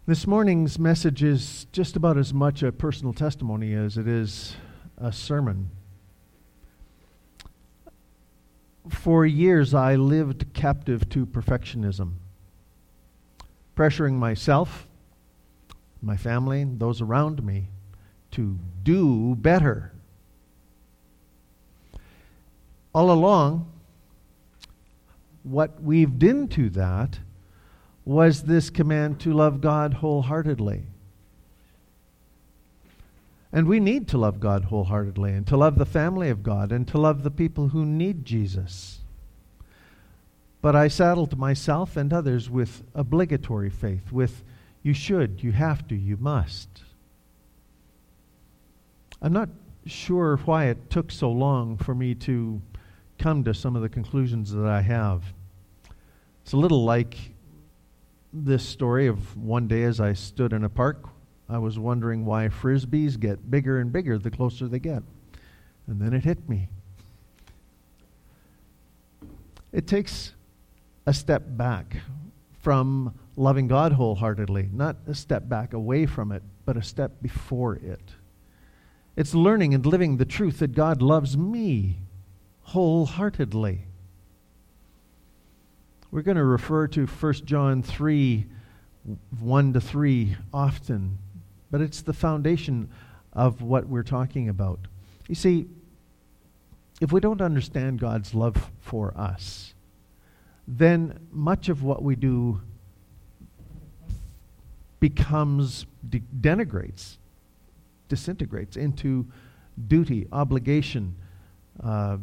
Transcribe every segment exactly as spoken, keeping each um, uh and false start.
This morning's message is just about as much a personal testimony as it is a sermon. For years, I lived captive to perfectionism, pressuring myself, my family, and those around me to do better. All along, what weaved into that was this command to love God wholeheartedly. And we need to love God wholeheartedly, and to love the family of God, and to love the people who need Jesus. But I saddled myself and others with obligatory faith, with you should, you have to, you must. I'm not sure why it took so long for me to come to some of the conclusions that I have. It's a little like this story of one day as I stood in a park, I was wondering why frisbees get bigger and bigger the closer they get. And then it hit me. It takes a step back from loving God wholeheartedly, not a step back away from it, but a step before it. It's learning and living the truth that God loves me wholeheartedly. We're going to refer to First John three, one to three often, but it's the foundation of what we're talking about. You see, if we don't understand God's love for us, then much of what we do becomes, de- denigrates, disintegrates into duty, obligation, uh,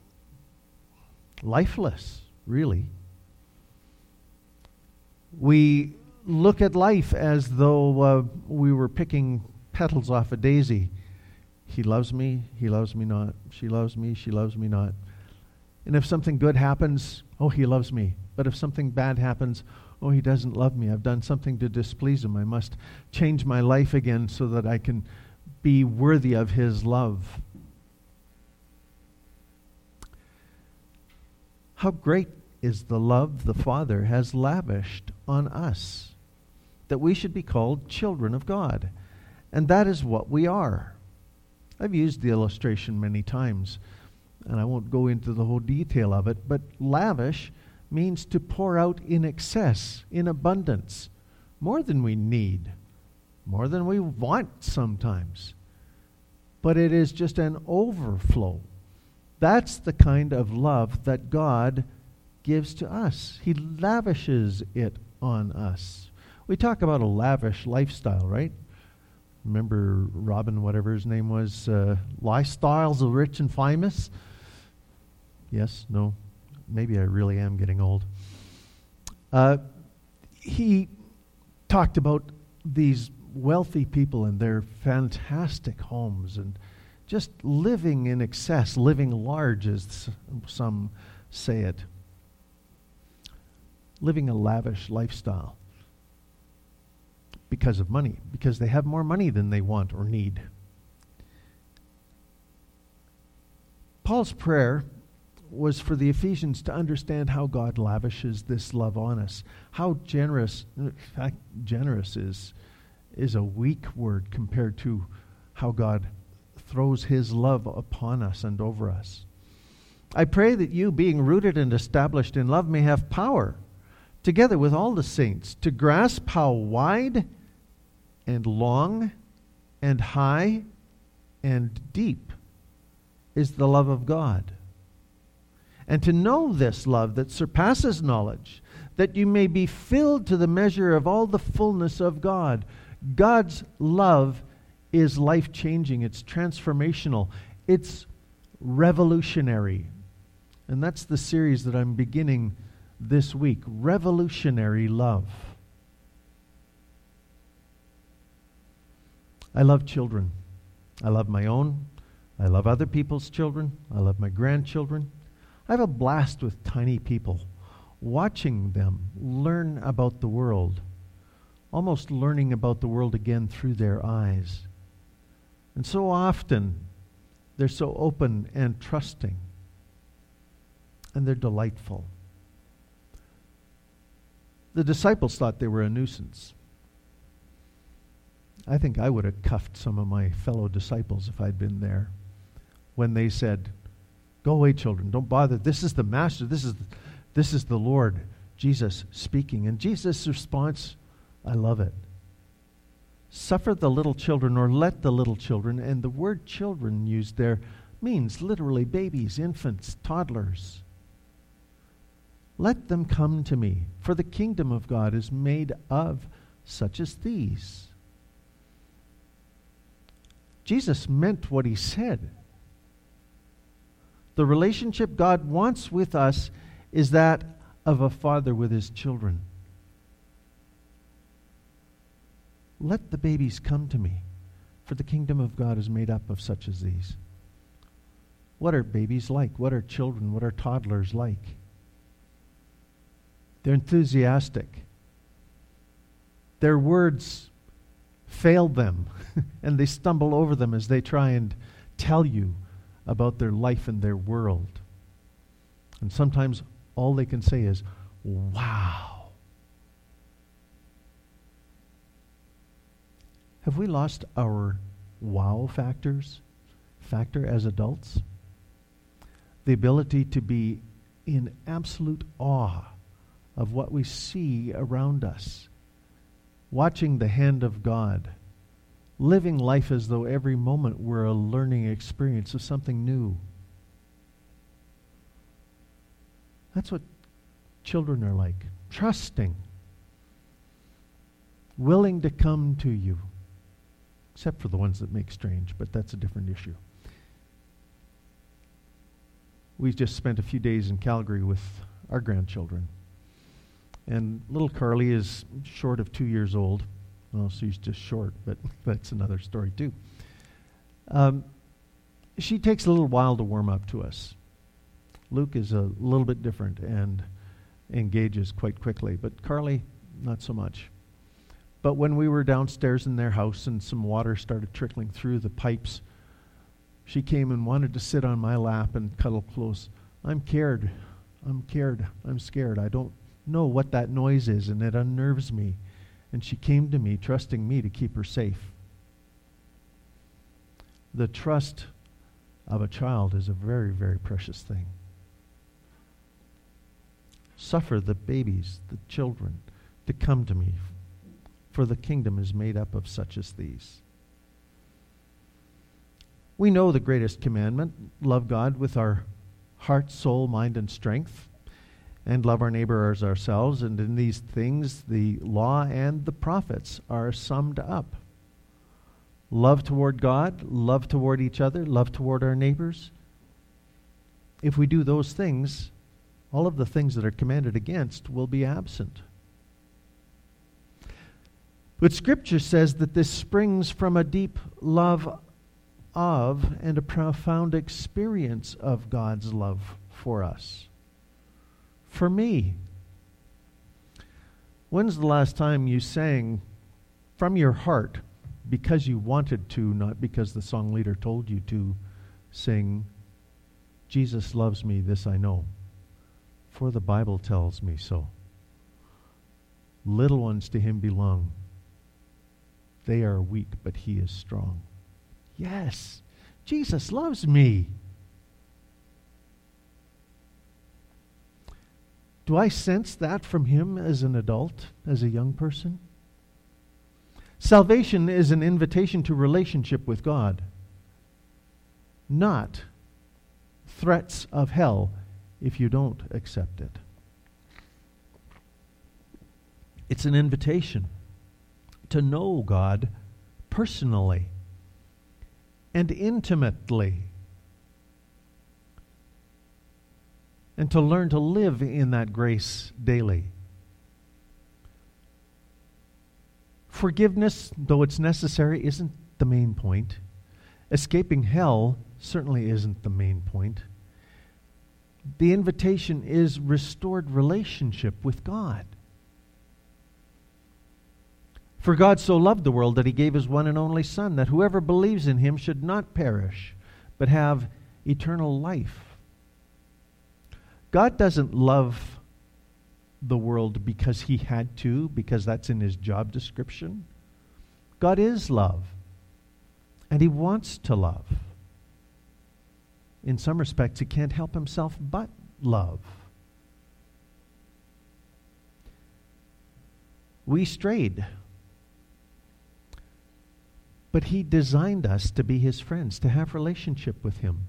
lifeless, really. We look at life as though uh, we were picking petals off a daisy. He loves me, he loves me not. She loves me, she loves me not. And if something good happens, oh, he loves me. But if something bad happens, oh, he doesn't love me. I've done something to displease him. I must change my life again so that I can be worthy of his love. How great is the love the Father has lavished on us, that we should be called children of God. And that is what we are. I've used the illustration many times, and I won't go into the whole detail of it, but lavish means to pour out in excess, in abundance, more than we need, more than we want sometimes. But it is just an overflow. That's the kind of love that God gives to us. He lavishes it on us. We talk about a lavish lifestyle, right? Remember Robin, whatever his name was, uh, Lifestyles of Rich and Famous? Yes, no, maybe I really am getting old. Uh, he talked about these wealthy people and their fantastic homes and just living in excess, living large, as some say it. Living a lavish lifestyle because of money, because they have more money than they want or need. Paul's prayer was for the Ephesians to understand how God lavishes this love on us. How generous, in fact, generous is, is a weak word compared to how God throws his love upon us and over us. I pray that you, being rooted and established in love, may have power, together with all the saints, to grasp how wide and long and high and deep is the love of God, and to know this love that surpasses knowledge, that you may be filled to the measure of all the fullness of God. God's love is life-changing, it's transformational, it's revolutionary. And that's the series that I'm beginning this week, Revolutionary Love. I love children. I love my own. I love other people's children. I love my grandchildren. I have a blast with tiny people, watching them learn about the world, almost learning about the world again through their eyes. And so often, they're so open and trusting, and they're delightful. The disciples thought they were a nuisance. I think I would have cuffed some of my fellow disciples if I'd been there when they said, "Go away, children, don't bother. This is the Master. This is, this is the Lord, Jesus speaking." And Jesus' response, I love it. Suffer the little children, or let the little children, and the word children used there means literally babies, infants, toddlers. Let them come to me, for the kingdom of God is made of such as these. Jesus meant what he said. The relationship God wants with us is that of a father with his children. Let the babies come to me, for the kingdom of God is made up of such as these. What are babies like? What are children? What are toddlers like? They're enthusiastic. Their words fail them, and they stumble over them as they try and tell you about their life and their world. And sometimes all they can say is, "Wow." Have we lost our wow factors, factor as adults? The ability to be in absolute awe of what we see around us, watching the hand of God, living life as though every moment were a learning experience of something new. That's what children are like, trusting, willing to come to you. Except for the ones that make strange, but that's a different issue. We just spent a few days in Calgary with our grandchildren. And little Carly is short of two years old. Well, she's just short, but that's another story too. Um, she takes a little while to warm up to us. Luke is a little bit different and engages quite quickly, but Carly, not so much. But when we were downstairs in their house and some water started trickling through the pipes, she came and wanted to sit on my lap and cuddle close. I'm scared. I'm scared. I'm scared. I don't know what that noise is, and it unnerves me. And she came to me, trusting me to keep her safe. The trust of a child is a very, very precious thing. Suffer the babies, the children, to come to me, for the kingdom is made up of such as these. We know the greatest commandment, love God with our heart, soul, mind, and strength, and love our neighbor as ourselves. And in these things, the law and the prophets are summed up. Love toward God, love toward each other, love toward our neighbors. If we do those things, all of the things that are commanded against will be absent. But Scripture says that this springs from a deep love of and a profound experience of God's love for us. For me. When's the last time you sang from your heart because you wanted to, not because the song leader told you to, sing, "Jesus loves me, this I know, for the Bible tells me so. Little ones to him belong. They are weak, but he is strong." Yes, Jesus loves me. Do I sense that from him as an adult, as a young person? Salvation is an invitation to relationship with God, not threats of hell if you don't accept it. It's an invitation to know God personally and intimately, and to learn to live in that grace daily. Forgiveness, though it's necessary, isn't the main point. Escaping hell certainly isn't the main point. The invitation is restored relationship with God. For God so loved the world that he gave his one and only Son, that whoever believes in him should not perish, but have eternal life. God doesn't love the world because he had to, because that's in his job description. God is love, and He wants to love. In some respects, He can't help Himself but love. We strayed, but He designed us to be His friends, to have relationship with Him.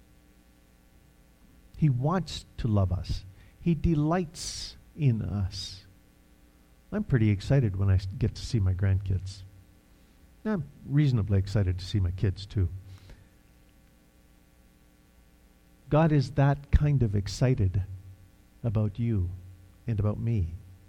He wants to love us. He delights in us. I'm pretty excited when I get to see my grandkids. I'm reasonably excited to see my kids too. God is that kind of excited about you and about me.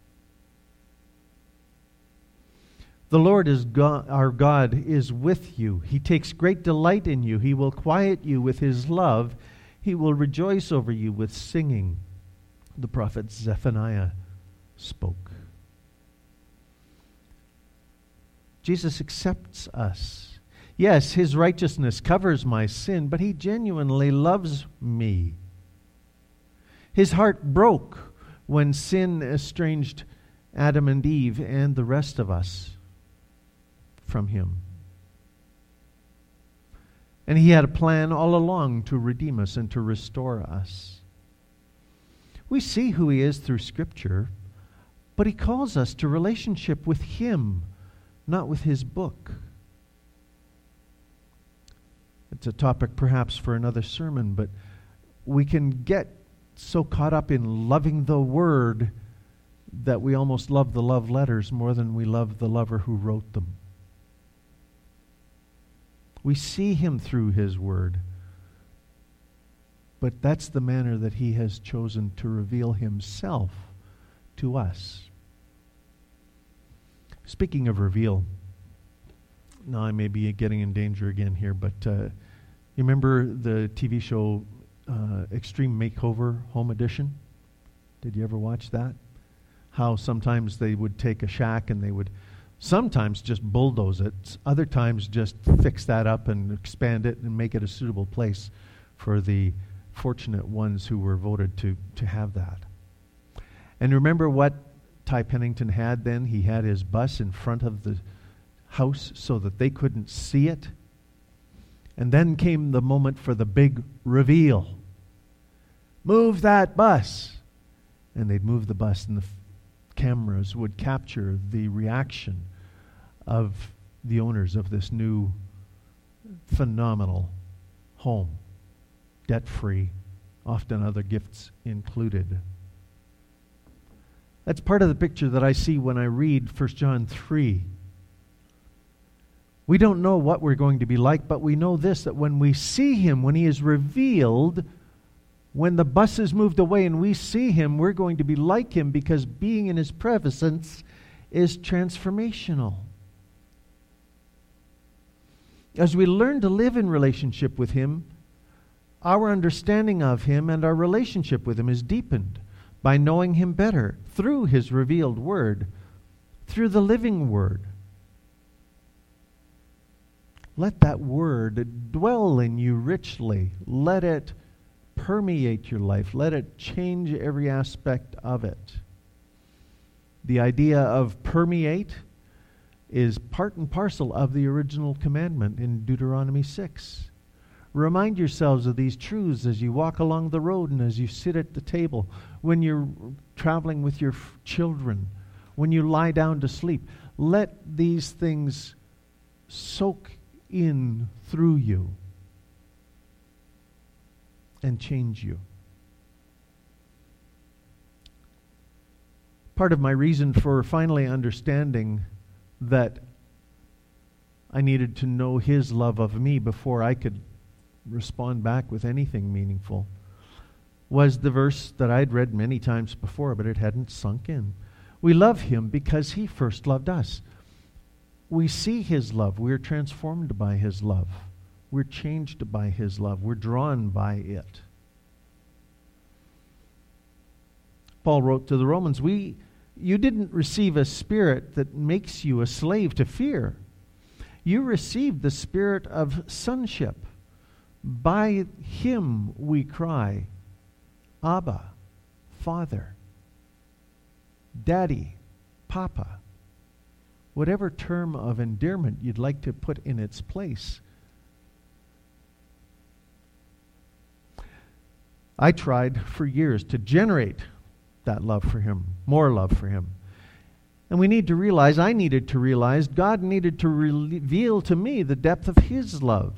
The Lord is God, our God is with you. He takes great delight in you. He will quiet you with His love. He will rejoice over you with singing. The prophet Zephaniah spoke. Jesus accepts us. Yes, His righteousness covers my sin, but He genuinely loves me. His heart broke when sin estranged Adam and Eve and the rest of us from Him. And He had a plan all along to redeem us and to restore us. We see who He is through Scripture, but He calls us to relationship with Him, not with His book. It's a topic perhaps for another sermon, but we can get so caught up in loving the Word that we almost love the love letters more than we love the lover who wrote them. We see Him through His Word, but that's the manner that He has chosen to reveal Himself to us. Speaking of reveal, now I may be getting in danger again here, but uh, you remember the T V show uh, Extreme Makeover Home Edition? Did you ever watch that? How sometimes they would take a shack and they would sometimes just bulldoze it, other times just fix that up and expand it and make it a suitable place for the fortunate ones who were voted to, to have that. And remember what Ty Pennington had then? He had his bus in front of the house so that they couldn't see it. And then came the moment for the big reveal. Move that bus! And they'd move the bus, and the f- cameras would capture the reaction of the owners of this new phenomenal home. Debt-free, often other gifts included. That's part of the picture that I see when I read First John three. We don't know what we're going to be like, but we know this, that when we see Him, when He is revealed, when the bus is moved away and we see Him, we're going to be like Him, because being in His presence is transformational. As we learn to live in relationship with Him, our understanding of Him and our relationship with Him is deepened by knowing Him better through His revealed Word, through the living Word. Let that Word dwell in you richly. Let it permeate your life. Let it change every aspect of it. The idea of permeate is part and parcel of the original commandment in Deuteronomy six. Remind yourselves of these truths as you walk along the road and as you sit at the table, when you're traveling with your f- children, when you lie down to sleep. Let these things soak in through you and change you. Part of my reason for finally understanding that I needed to know His love of me before I could respond back with anything meaningful was the verse that I'd read many times before, but it hadn't sunk in. We love Him because He first loved us. We see His love. We're transformed by His love. We're changed by His love. We're drawn by it. Paul wrote to the Romans, "We, you didn't receive a spirit that makes you a slave to fear. You received the spirit of sonship. By Him we cry, Abba, Father, Daddy, Papa." whatever term of endearment you'd like to put in its place. I tried for years to generate that love for him, more love for him. And we need to realize, I needed to realize, God needed to reveal to me the depth of his love.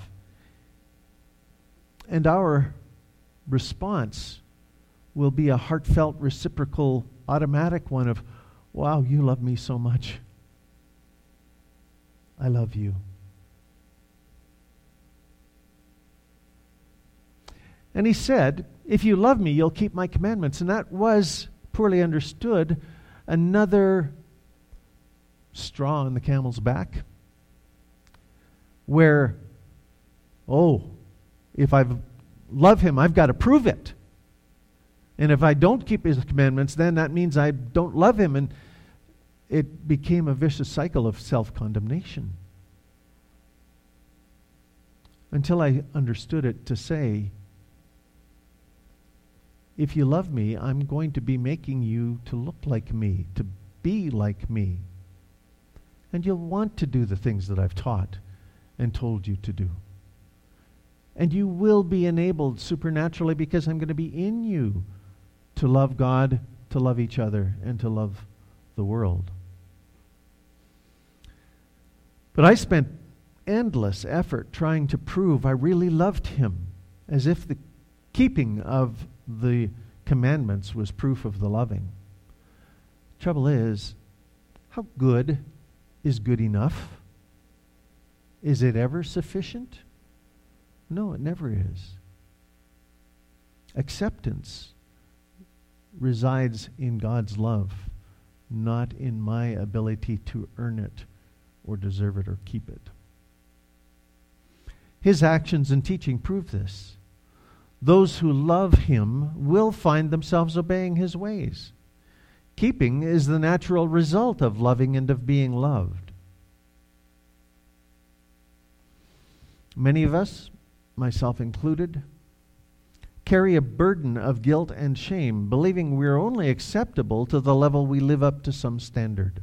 And our response will be a heartfelt, reciprocal, automatic one of, wow, you love me so much. I love you. And he said, if you love me, you'll keep my commandments. And that was, poorly understood, another straw on the camel's back, where, oh, if I love him, I've got to prove it. And if I don't keep his commandments, then that means I don't love him. And it became a vicious cycle of self-condemnation. Until I understood it to say, if you love me, I'm going to be making you to look like me, to be like me. And you'll want to do the things that I've taught and told you to do. And you will be enabled supernaturally because I'm going to be in you to love God, to love each other, and to love the world. But I spent endless effort trying to prove I really loved him, as if the keeping of the commandments was proof of the loving. Trouble is, how good is good enough? Is it ever sufficient? No, it never is. Acceptance resides in God's love, not in my ability to earn it or deserve it or keep it. His actions and teaching prove this. Those who love him will find themselves obeying his ways. Keeping is the natural result of loving and of being loved. Many of us, myself included, carry a burden of guilt and shame, believing we're only acceptable to the level we live up to some standard.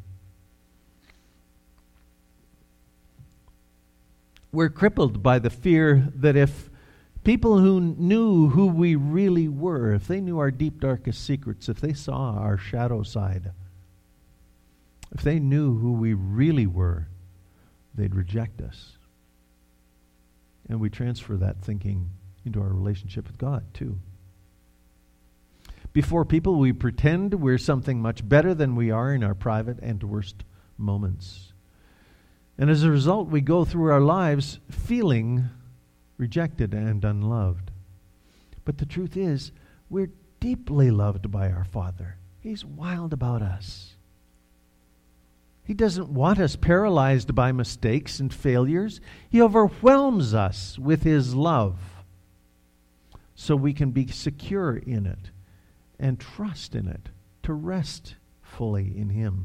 We're crippled by the fear that if people who knew who we really were, if they knew our deep, darkest secrets, if they saw our shadow side, if they knew who we really were, they'd reject us. And we transfer that thinking into our relationship with God, too. Before people, we pretend we're something much better than we are in our private and worst moments. And as a result, we go through our lives feeling rejected and unloved. But the truth is, we're deeply loved by our Father. He's wild about us. He doesn't want us paralyzed by mistakes and failures. He overwhelms us with his love so we can be secure in it and trust in it, to rest fully in him.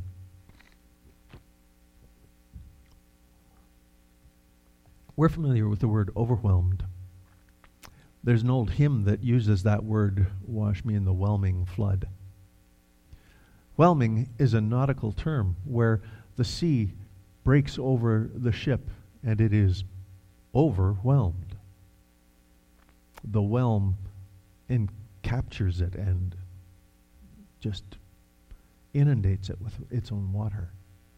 We're familiar with the word overwhelmed. There's an old hymn that uses that word, wash me in the whelming flood. Whelming is a nautical term where the sea breaks over the ship and it is overwhelmed. The whelm in captures it and just inundates it with its own water.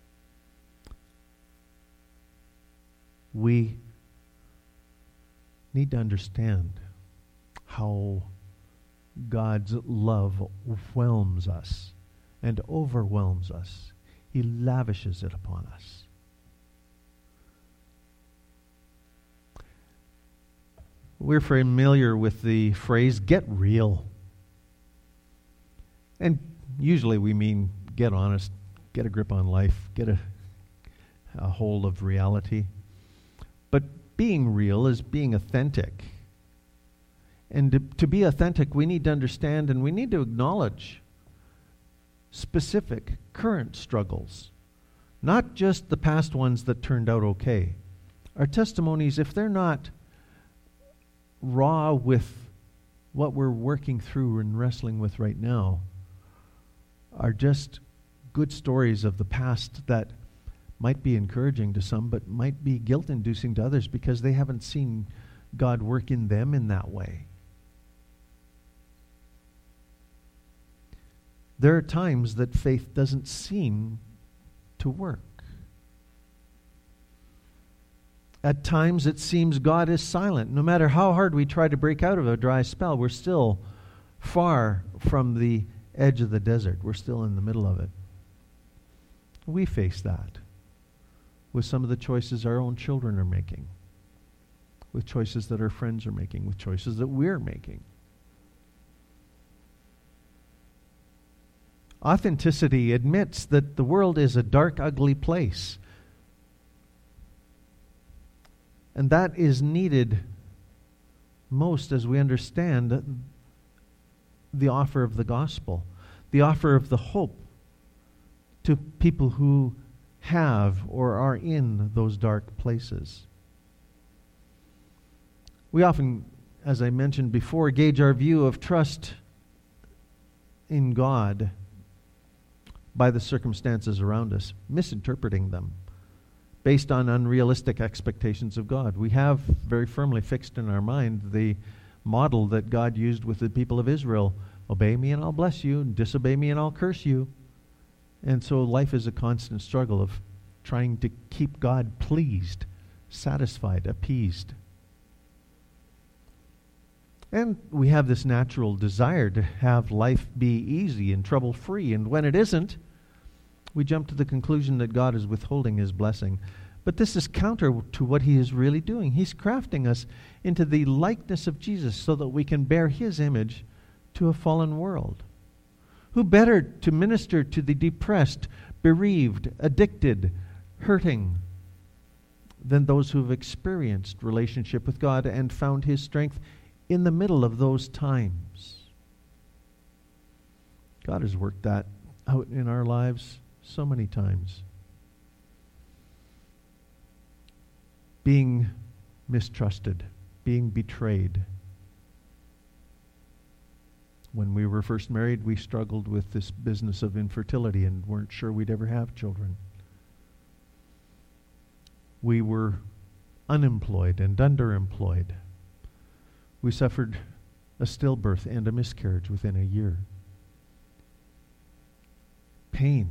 We need to understand how God's love whelms us and overwhelms us. He lavishes it upon us. We're familiar with the phrase, get real. And usually we mean get honest, get a grip on life, get a, a hold of reality. But being real is being authentic. And to, to be authentic, we need to understand and we need to acknowledge specific current struggles, not just the past ones that turned out okay. Our testimonies, if they're not raw with what we're working through and wrestling with right now, are just good stories of the past that might be encouraging to some, but might be guilt-inducing to others because they haven't seen God work in them in that way. There are times that faith doesn't seem to work. At times it seems God is silent. No matter how hard we try to break out of a dry spell, we're still far from the edge of the desert. We're still in the middle of it. We face that with some of the choices our own children are making, with choices that our friends are making, with choices that we're making. Authenticity admits that the world is a dark, ugly place. And that is needed most as we understand the offer of the gospel, the offer of the hope to people who have or are in those dark places. We often, as I mentioned before, gauge our view of trust in God by the circumstances around us, misinterpreting them based on unrealistic expectations of God. We have very firmly fixed in our mind the model that God used with the people of Israel. Obey me and I'll bless you, disobey me and I'll curse you. And so life is a constant struggle of trying to keep God pleased, satisfied, appeased. And we have this natural desire to have life be easy and trouble-free. And when it isn't, we jump to the conclusion that God is withholding His blessing. But this is counter to what He is really doing. He's crafting us into the likeness of Jesus so that we can bear His image to a fallen world. Who better to minister to the depressed, bereaved, addicted, hurting than those who have experienced relationship with God and found His strength in the middle of those times? God has worked that out in our lives so many times. Being mistrusted, being betrayed. When we were first married, we struggled with this business of infertility and weren't sure we'd ever have children. We were unemployed and underemployed. We suffered a stillbirth and a miscarriage within a year. Pain.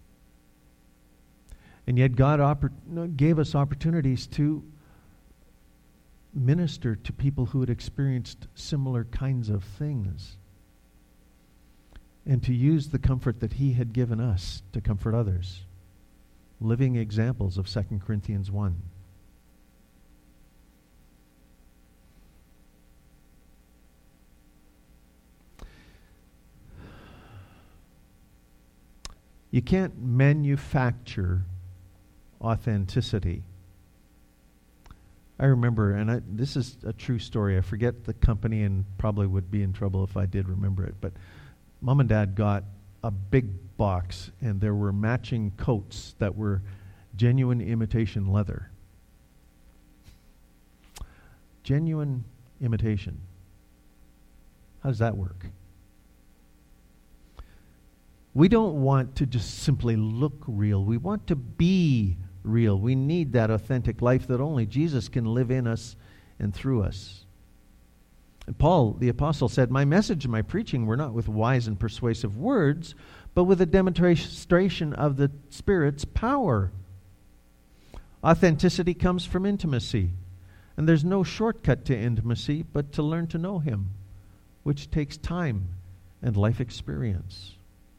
And yet God oppor- gave us opportunities to minister to people who had experienced similar kinds of things, and to use the comfort that He had given us to comfort others. Living examples of Second Corinthians one. You can't manufacture authenticity. I remember, and I, this is a true story, I forget the company and probably would be in trouble if I did remember it, but Mom and Dad got a big box and there were matching coats that were genuine imitation leather. Genuine imitation. How does that work? We don't want to just simply look real. We want to be real. We need that authentic life that only Jesus can live in us and through us. And Paul, the apostle, said, "My message and my preaching were not with wise and persuasive words, but with a demonstration of the Spirit's power." Authenticity comes from intimacy. And there's no shortcut to intimacy but to learn to know Him, which takes time and life experience.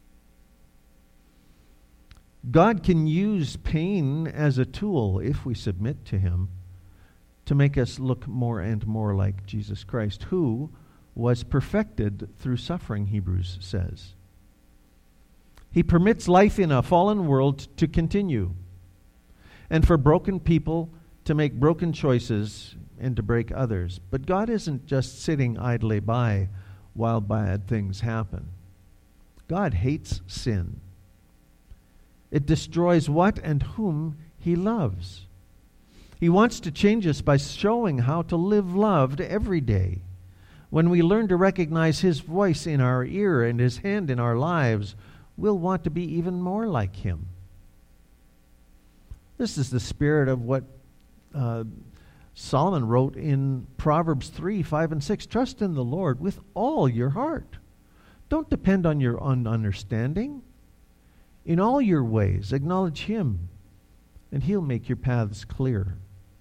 God can use pain as a tool, if we submit to Him, to make us look more and more like Jesus Christ, who was perfected through suffering, Hebrews says. He permits life in a fallen world to continue, and for broken people to make broken choices and to break others. But God isn't just sitting idly by while bad things happen. God hates sin. It destroys what and whom He loves. He wants to change us by showing how to live loved every day. When we learn to recognize His voice in our ear and His hand in our lives, we'll want to be even more like Him. This is the spirit of what uh, Solomon wrote in Proverbs three, five, and six. Trust in the Lord with all your heart. Don't depend on your own understanding. In all your ways, acknowledge Him, and He'll make your paths clear.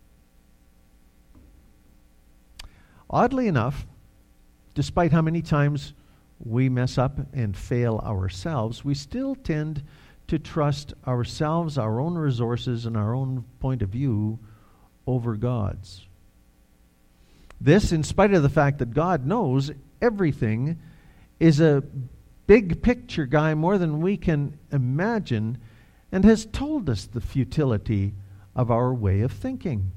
Oddly enough, despite how many times we mess up and fail ourselves, we still tend to trust ourselves, our own resources, and our own point of view over God's. This, in spite of the fact that God knows everything, is a big picture guy more than we can imagine, and has told us the futility of our way of thinking.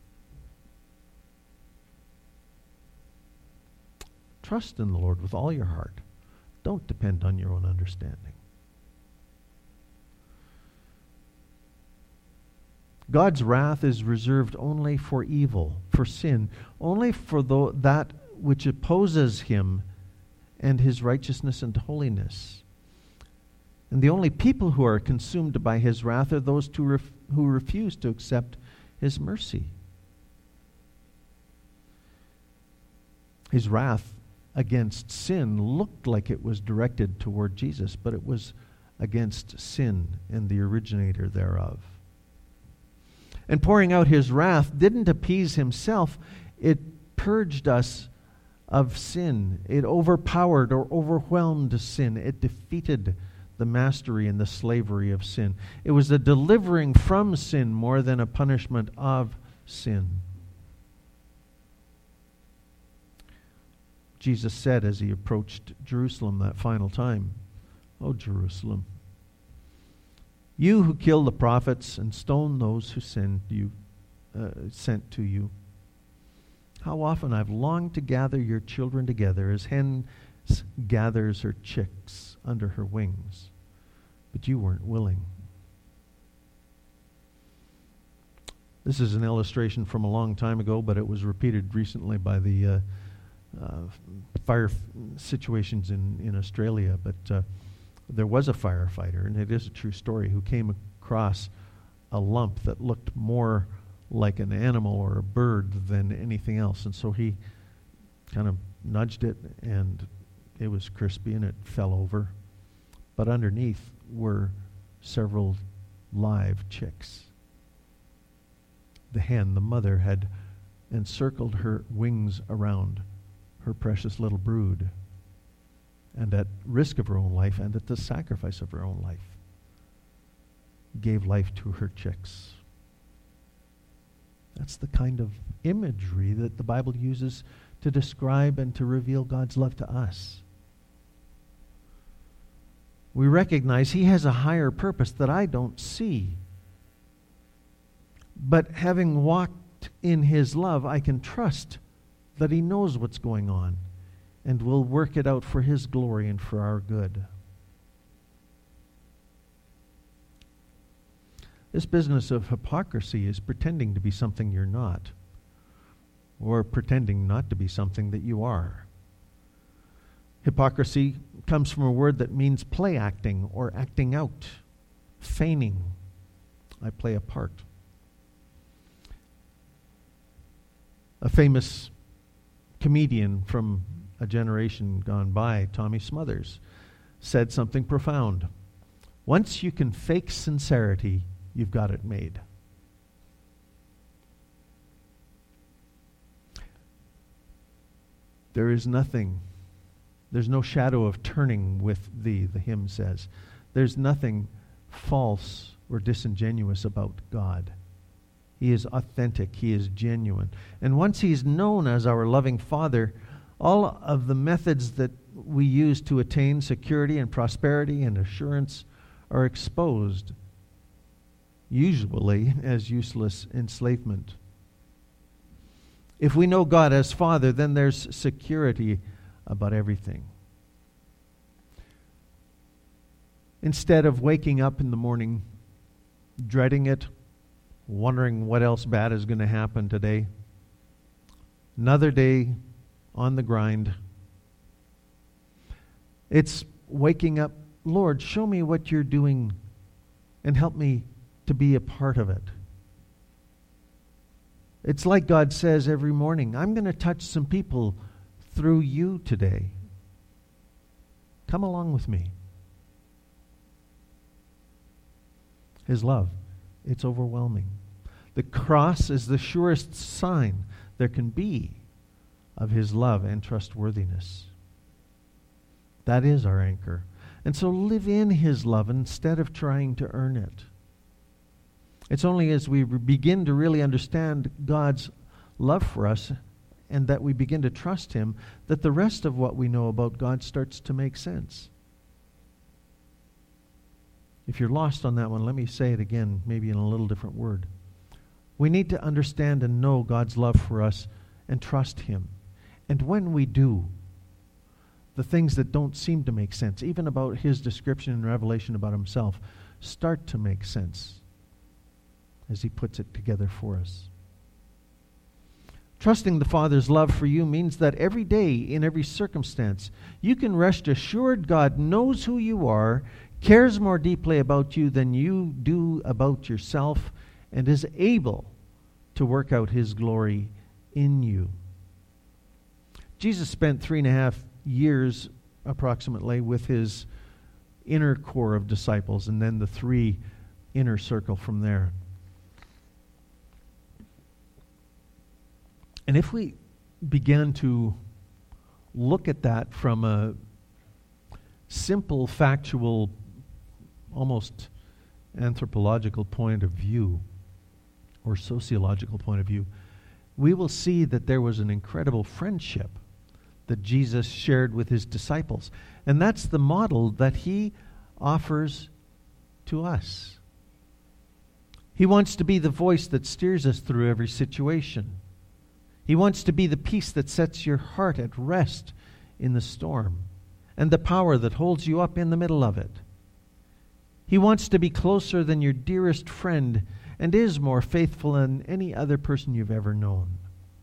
Trust in the Lord with all your heart. Don't depend on your own understanding. God's wrath is reserved only for evil, for sin, only for the, that which opposes Him and His righteousness and holiness. And the only people who are consumed by His wrath are those who, ref, who refuse to accept His mercy. His wrath against sin looked like it was directed toward Jesus, but it was against sin and the originator thereof. And pouring out His wrath didn't appease Himself. It purged us of sin. It overpowered or overwhelmed sin. It defeated the mastery and the slavery of sin. It was a delivering from sin more than a punishment of sin. Jesus said as He approached Jerusalem that final time, "O Jerusalem, you who kill the prophets and stone those who send you, uh, sent to you, how often I've longed to gather your children together as hen gathers her chicks under her wings, but you weren't willing." This is an illustration from a long time ago, but it was repeated recently by the uh, uh, fire f- situations in, in Australia. But uh, there was a firefighter, and it is a true story, who came across a lump that looked more like an animal or a bird than anything else. And so he kind of nudged it, and it was crispy, and it fell over. But underneath were several live chicks. The hen, the mother, had encircled her wings around her precious little brood, and at risk of her own life and at the sacrifice of her own life, gave life to her chicks. That's the kind of imagery that the Bible uses to describe and to reveal God's love to us. We recognize He has a higher purpose that I don't see. But having walked in His love, I can trust that He knows what's going on and will work it out for His glory and for our good. This business of hypocrisy is pretending to be something you're not, or pretending not to be something that you are. Hypocrisy comes from a word that means play acting or acting out, feigning. I play a part. A famous comedian from a generation gone by, Tommy Smothers, said something profound. Once you can fake sincerity, you've got it made. There is nothing, there's no shadow of turning with thee, the hymn says. There's nothing false or disingenuous about God. He is authentic. He is genuine. And once He's known as our loving Father, all of the methods that we use to attain security and prosperity and assurance are exposed, usually as useless enslavement. If we know God as Father, then there's security about everything. Instead of waking up in the morning, dreading it, wondering what else bad is going to happen today, another day on the grind, it's waking up, Lord, show me what you're doing and help me to be a part of it. It's like God says every morning, I'm going to touch some people through you today. Come along with me. His love, it's overwhelming. The cross is the surest sign there can be of His love and trustworthiness. That is our anchor. And so live in His love instead of trying to earn it. It's only as we re- begin to really understand God's love for us and that we begin to trust Him that the rest of what we know about God starts to make sense. If you're lost on that one, let me say it again, maybe in a little different word. We need to understand and know God's love for us and trust Him. And when we do, the things that don't seem to make sense, even about His description and revelation about Himself, start to make sense as He puts it together for us. Trusting the Father's love for you means that every day, in every circumstance, you can rest assured God knows who you are, cares more deeply about you than you do about yourself, and is able to work out His glory in you. Jesus spent three and a half years approximately with His inner core of disciples, and then the three inner circle from there. And if we began to look at that from a simple, factual, almost anthropological point of view, or sociological point of view, we will see that there was an incredible friendship that Jesus shared with His disciples. And that's the model that He offers to us. He wants to be the voice that steers us through every situation. He wants to be the peace that sets your heart at rest in the storm, and the power that holds you up in the middle of it. He wants to be closer than your dearest friend, and is more faithful than any other person you've ever known.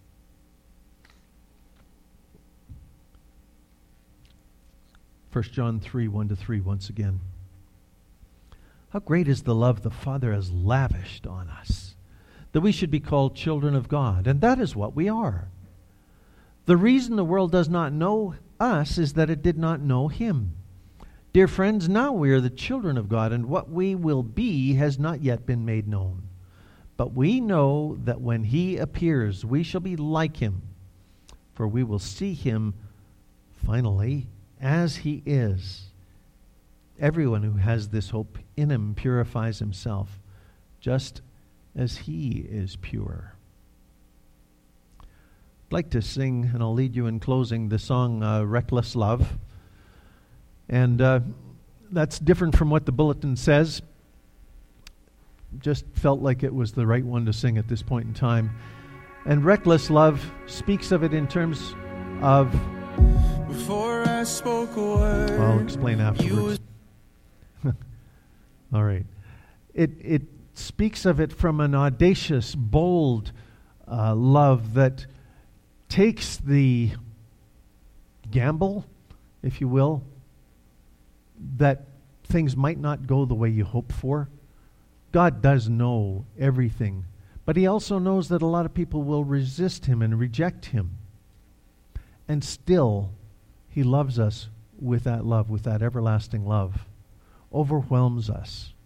First John three, one to three, once again. How great is the love the Father has lavished on us, that we should be called children of God. And that is what we are. The reason the world does not know us is that it did not know Him. Dear friends, now we are the children of God, and what we will be has not yet been made known. But we know that when He appears, we shall be like Him, for we will see Him finally as He is. Everyone who has this hope in Him purifies himself, just as He is pure. I'd like to sing, and I'll lead you in closing, the song uh, Reckless Love. And uh, that's different from what the bulletin says. Just felt like it was the right one to sing at this point in time. And Reckless Love speaks of it in terms of... Before I spoke a word, I'll explain afterwards. All right. It it speaks of it from an audacious, bold uh, love that takes the gamble, if you will, that things might not go the way you hope for. God does know everything, but He also knows that a lot of people will resist Him and reject Him. And still, He loves us with that love, with that everlasting love. Overwhelms us